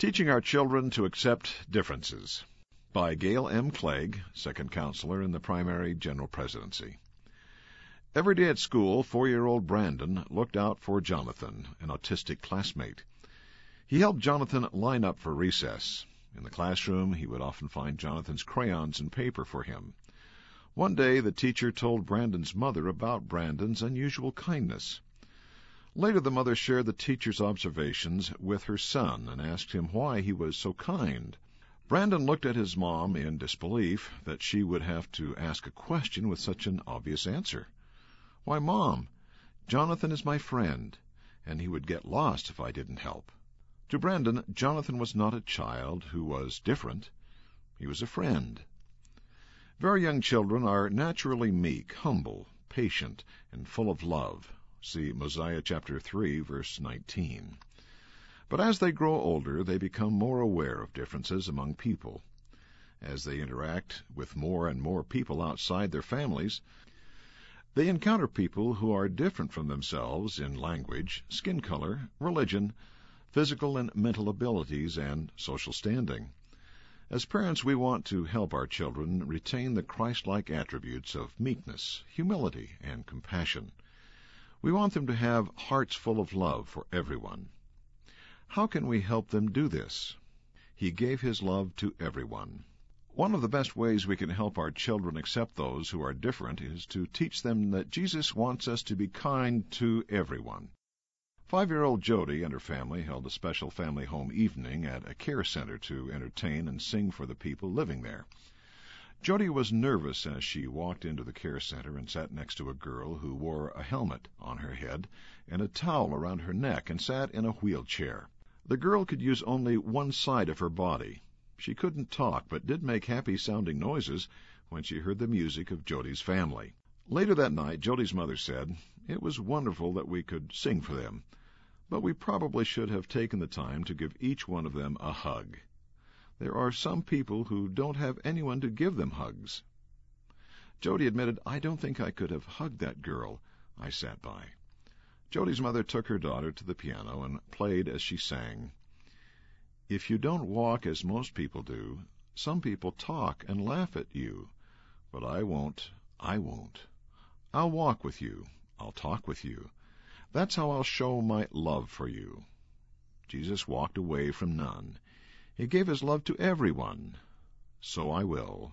Teaching Our Children to Accept Differences by Gail M. Clegg, Second Counselor in the Primary General Presidency. Every day at school, 4-year-old Brandon looked out for Jonathan, an autistic classmate. He helped Jonathan line up for recess. In the classroom, he would often find Jonathan's crayons and paper for him. One day, the teacher told Brandon's mother about Brandon's unusual kindness. Later, the mother shared the teacher's observations with her son and asked him why he was so kind. Brandon looked at his mom in disbelief that she would have to ask a question with such an obvious answer. "Why, Mom, Jonathan is my friend, and he would get lost if I didn't help." To Brandon, Jonathan was not a child who was different. He was a friend. Very young children are naturally meek, humble, patient, and full of love. See Mosiah chapter 3, verse 19. But as they grow older, they become more aware of differences among people. As they interact with more and more people outside their families, they encounter people who are different from themselves in language, skin color, religion, physical and mental abilities, and social standing. As parents, we want to help our children retain the Christ-like attributes of meekness, humility, and compassion. We want them to have hearts full of love for everyone. How can we help them do this? He gave his love to everyone. One of the best ways we can help our children accept those who are different is to teach them that Jesus wants us to be kind to everyone. 5-year-old Jody and her family held a special family home evening at a care center to entertain and sing for the people living there. Jody was nervous as she walked into the care center and sat next to a girl who wore a helmet on her head and a towel around her neck and sat in a wheelchair. The girl could use only one side of her body. She couldn't talk, but did make happy-sounding noises when she heard the music of Jody's family. Later that night, Jody's mother said, "It was wonderful that we could sing for them, but we probably should have taken the time to give each one of them a hug. There are some people who don't have anyone to give them hugs." Jody admitted, "I don't think I could have hugged that girl I sat by." Jody's mother took her daughter to the piano and played as she sang. "If you don't walk as most people do, some people talk and laugh at you. But I won't. I'll walk with you. I'll talk with you. That's how I'll show my love for you." Jesus walked away from none. He gave his love to everyone. So I will.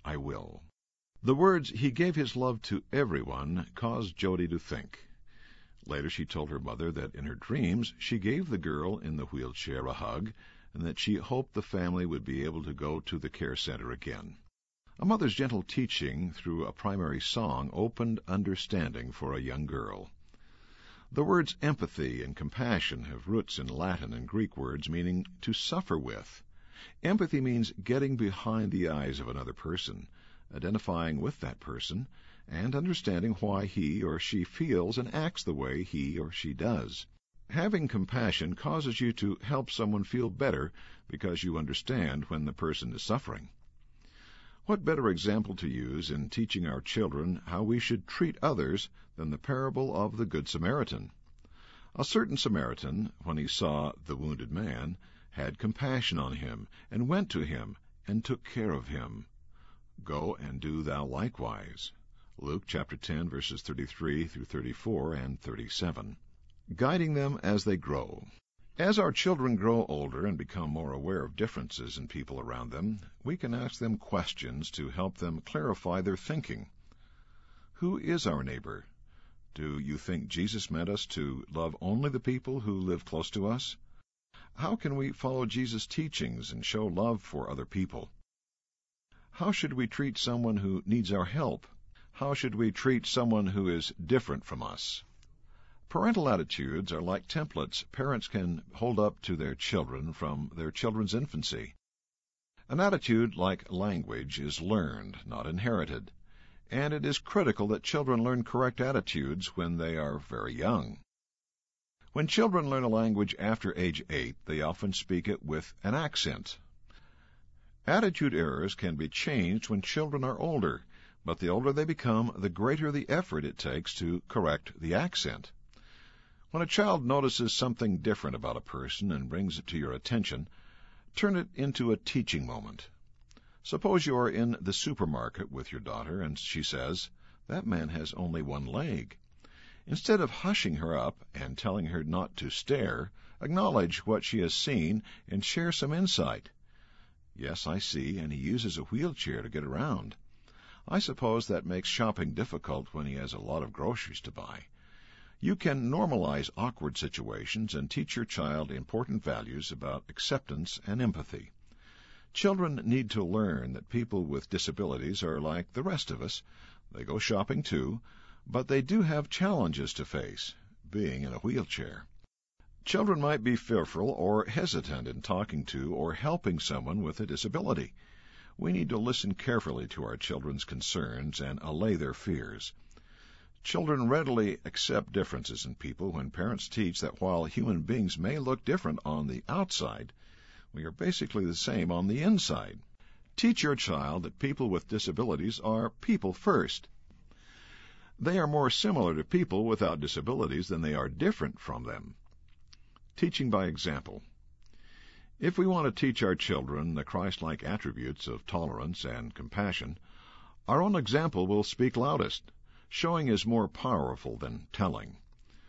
The words, "he gave his love to everyone," caused Jody to think. Later she told her mother that in her dreams she gave the girl in the wheelchair a hug and that she hoped the family would be able to go to the care center again. A mother's gentle teaching through a primary song opened understanding for a young girl. The words empathy and compassion have roots in Latin and Greek words meaning to suffer with. Empathy means getting behind the eyes of another person, identifying with that person, and understanding why he or she feels and acts the way he or she does. Having compassion causes you to help someone feel better because you understand when the person is suffering. What better example to use in teaching our children how we should treat others than the parable of the Good Samaritan? A certain Samaritan, when he saw the wounded man, had compassion on him, and went to him, and took care of him. Go and do thou likewise. Luke chapter 10, verses 33 through 34 and 37. Guiding them as they grow. As our children grow older and become more aware of differences in people around them, we can ask them questions to help them clarify their thinking. Who is our neighbor? Do you think Jesus meant us to love only the people who live close to us? How can we follow Jesus' teachings and show love for other people? How should we treat someone who needs our help? How should we treat someone who is different from us? Parental attitudes are like templates parents can hold up to their children from their children's infancy. An attitude, like language, is learned, not inherited, and it is critical that children learn correct attitudes when they are very young. When children learn a language after age 8, they often speak it with an accent. Attitude errors can be changed when children are older, but the older they become, the greater the effort it takes to correct the accent. When a child notices something different about a person and brings it to your attention, Turn it into a teaching moment. Suppose you are in the supermarket with your daughter, and she says, "That man has only one leg." Instead of hushing her up and telling her not to stare, acknowledge what she has seen and share some insight. "Yes, I see, and he uses a wheelchair to get around. I suppose that makes shopping difficult when he has a lot of groceries to buy." You can normalize awkward situations and teach your child important values about acceptance and empathy. Children need to learn that people with disabilities are like the rest of us. They go shopping too, but they do have challenges to face, being in a wheelchair. Children might be fearful or hesitant in talking to or helping someone with a disability. We need to listen carefully to our children's concerns and allay their fears. Children readily accept differences in people when parents teach that while human beings may look different on the outside, we are basically the same on the inside. Teach your child that people with disabilities are people first. They are more similar to people without disabilities than they are different from them. Teaching by example. If we want to teach our children the Christ-like attributes of tolerance and compassion, our own example will speak loudest. Showing is more powerful than telling.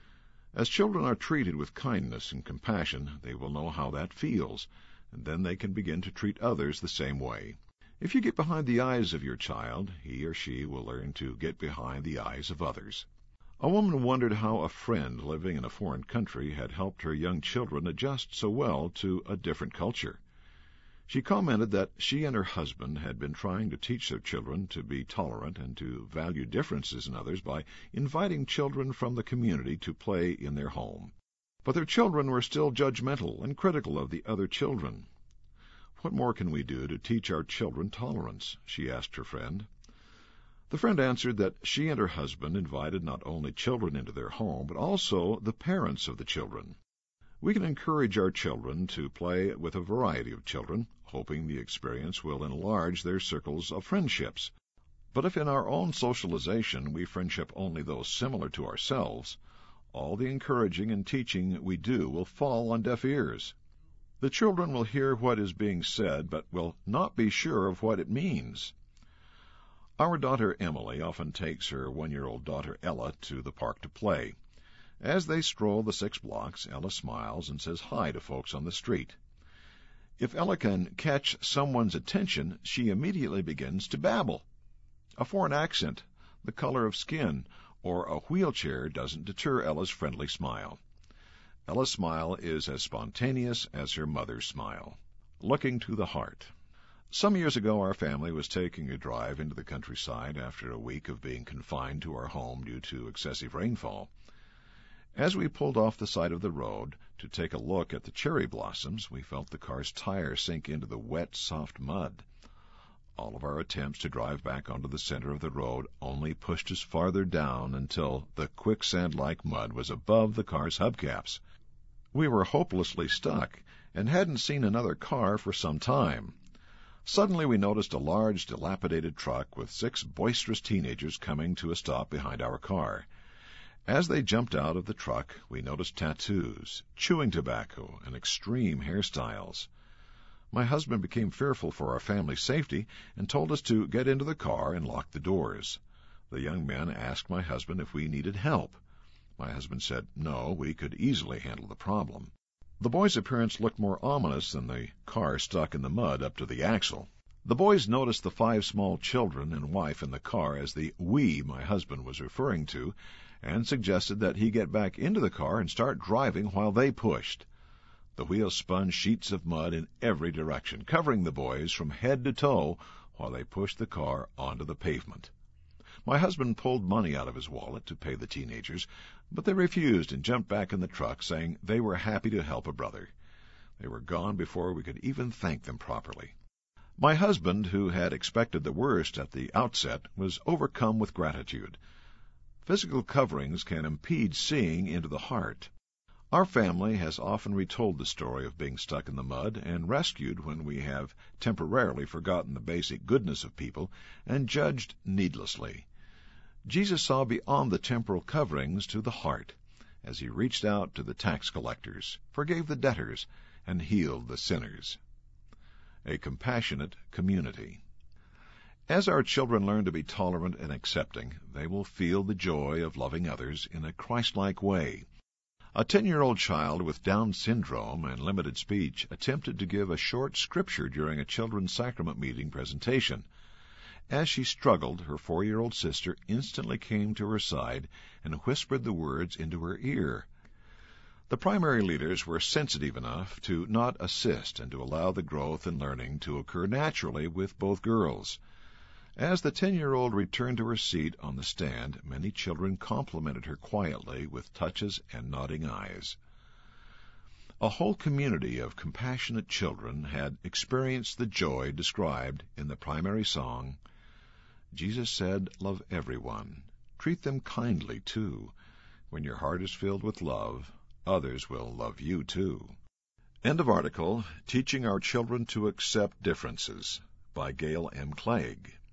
As children are treated with kindness and compassion, they will know how that feels, and then they can begin to treat others the same way. If you get behind the eyes of your child, he or she will learn to get behind the eyes of others. A woman wondered how a friend living in a foreign country had helped her young children adjust so well to a different culture. She commented that she and her husband had been trying to teach their children to be tolerant and to value differences in others by inviting children from the community to play in their home. But their children were still judgmental and critical of the other children. "What more can we do to teach our children tolerance?" she asked her friend. The friend answered that she and her husband invited not only children into their home, but also the parents of the children. We can encourage our children to play with a variety of children, hoping the experience will enlarge their circles of friendships. But if in our own socialization we friendship only those similar to ourselves, all the encouraging and teaching we do will fall on deaf ears. The children will hear what is being said, but will not be sure of what it means. Our daughter Emily often takes her 1-year-old daughter Ella to the park to play. As they stroll the 6 blocks, Ella smiles and says hi to folks on the street. If Ella can catch someone's attention, she immediately begins to babble. A foreign accent, the color of skin, or a wheelchair doesn't deter Ella's friendly smile. Ella's smile is as spontaneous as her mother's smile. Looking to the heart. Some years ago, our family was taking a drive into the countryside after a week of being confined to our home due to excessive rainfall. As we pulled off the side of the road to take a look at the cherry blossoms, we felt the car's tire sink into the wet, soft mud. All of our attempts to drive back onto the center of the road only pushed us farther down until the quicksand-like mud was above the car's hubcaps. We were hopelessly stuck and hadn't seen another car for some time. Suddenly we noticed a large, dilapidated truck with 6 boisterous teenagers coming to a stop behind our car. As they jumped out of the truck, we noticed tattoos, chewing tobacco, and extreme hairstyles. My husband became fearful for our family's safety and told us to get into the car and lock the doors. The young men asked my husband if we needed help. My husband said no, we could easily handle the problem. The boys' appearance looked more ominous than the car stuck in the mud up to the axle. The boys noticed the 5 small children and wife in the car as the "we" my husband was referring to, and suggested that he get back into the car and start driving while they pushed. The wheels spun sheets of mud in every direction, covering the boys from head to toe while they pushed the car onto the pavement. My husband pulled money out of his wallet to pay the teenagers, but they refused and jumped back in the truck, saying they were happy to help a brother. They were gone before we could even thank them properly. My husband, who had expected the worst at the outset, was overcome with gratitude. Physical coverings can impede seeing into the heart. Our family has often retold the story of being stuck in the mud and rescued when we have temporarily forgotten the basic goodness of people and judged needlessly. Jesus saw beyond the temporal coverings to the heart as he reached out to the tax collectors, forgave the debtors, and healed the sinners. a compassionate community. As our children learn to be tolerant and accepting, they will feel the joy of loving others in a Christ-like way. A 10-year-old child with Down syndrome and limited speech attempted to give a short scripture during a children's sacrament meeting presentation. As she struggled, her 4-year-old sister instantly came to her side and whispered the words into her ear. The primary leaders were sensitive enough to not assist and to allow the growth and learning to occur naturally with both girls. As the 10-year-old returned to her seat on the stand, many children complimented her quietly with touches and nodding eyes. A whole community of compassionate children had experienced the joy described in the primary song. Jesus said, "Love everyone. Treat them kindly, too. When your heart is filled with love, others will love you, too." End of article, Teaching Our Children to Accept Differences, by Gail M. Clegg.